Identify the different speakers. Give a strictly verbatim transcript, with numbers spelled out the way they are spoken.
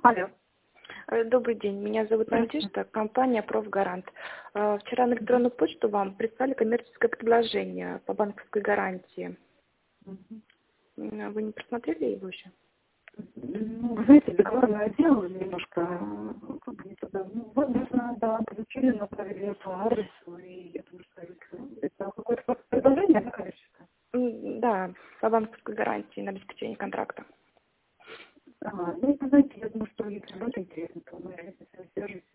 Speaker 1: Алло.
Speaker 2: Э, Добрый день, меня зовут
Speaker 1: Здравствуйте.
Speaker 2: Надежда, компания «Профгарант». Э, Вчера на электронную почту вам прислали коммерческое предложение по банковской гарантии.
Speaker 1: Мгм.
Speaker 2: М, Вы не просмотрели его еще?
Speaker 1: Ну, вы знаете, договорной отдел немножко, э, как бы не туда. Ну, вот, нужно, да, получили, направили по адресу, и я думаю, что это это какое-то предложение, да, коммерческое?
Speaker 2: М, Да, по банковской гарантии на обеспечение контракта.
Speaker 1: Ага, ну, это, знаете, я думаю, что если будет интересно, то мы свяжемся.